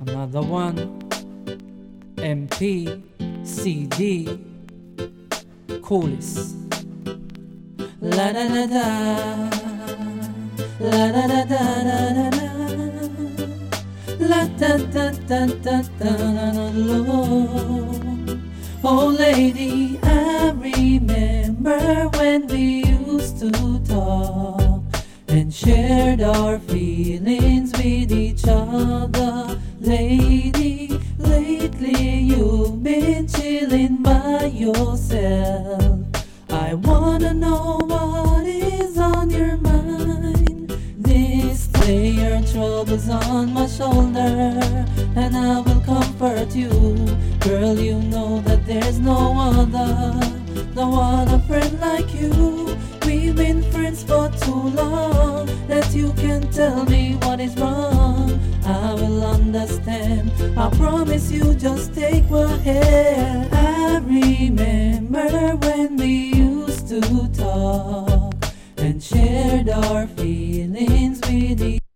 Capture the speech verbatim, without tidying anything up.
Another one, M P, C D, coolest. La da da da, la da da da da da da, la da da da da da da Lord. Oh lady, I remember when we used to talk and shared our feelings with each other. Lady, lately you've been chilling by yourself. I wanna know what is on your mind. This lay your troubles on my shoulder, and I will comfort you. Girl, you know that there's no other, no other friend like you. We've been friends for too long that you can tell me what is wrong. I will understand, I promise you, just take my hand. I remember when we used to talk and shared our feelings